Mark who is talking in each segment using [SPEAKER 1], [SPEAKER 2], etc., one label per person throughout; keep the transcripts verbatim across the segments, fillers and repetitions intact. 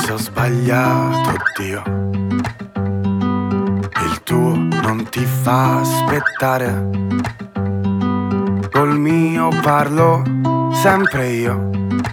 [SPEAKER 1] Forse ho sbagliato, Dio. Il tuo non ti fa aspettare. Col mio parlo sempre io.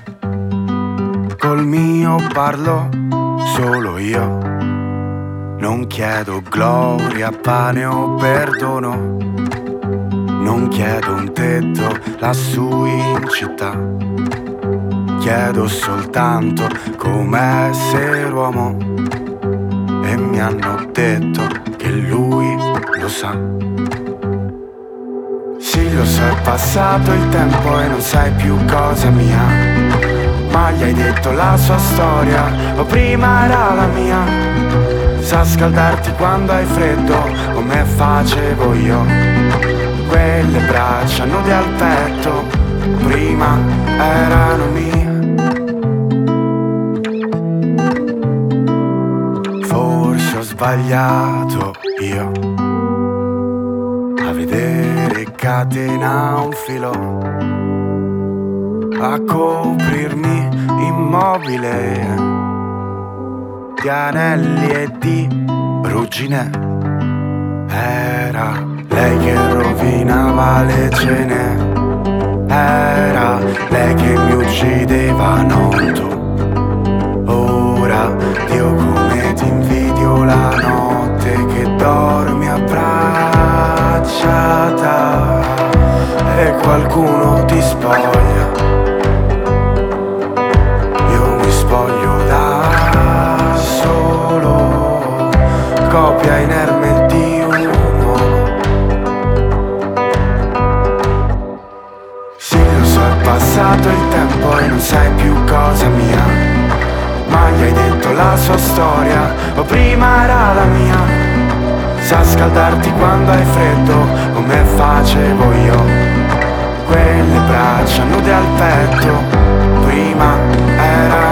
[SPEAKER 1] Col mio parlo solo io. Non chiedo gloria, pane o perdono. Non chiedo un tetto lassù in città. Chiedo soltanto come essere uomo. E mi hanno detto che lui lo sa. Sì, lo so, è passato il tempo e non sai più cosa mia. Ma gli hai detto la sua storia, o prima era la mia. Sa scaldarti quando hai freddo, come facevo io. Quelle braccia nude al petto, prima erano mie. Forse ho sbagliato io a vedere catena un filo, a coprirmi immobile di anelli e di ruggine. Era lei che rovinava le cene. Era lei che mi uccideva, non tu. Ora Dio come ti invidio la notte che dormi abbracciata e qualcuno ti spoglia. Io mi spoglio da solo, copia inerme di un uomo. Sì, lo so, è passato il tempo e non sai più cosa mia. Ma gli hai detto la sua storia, o prima era la mia. Sa scaldarti quando hai freddo, come facevo io. Quelle braccia nude al petto, prima era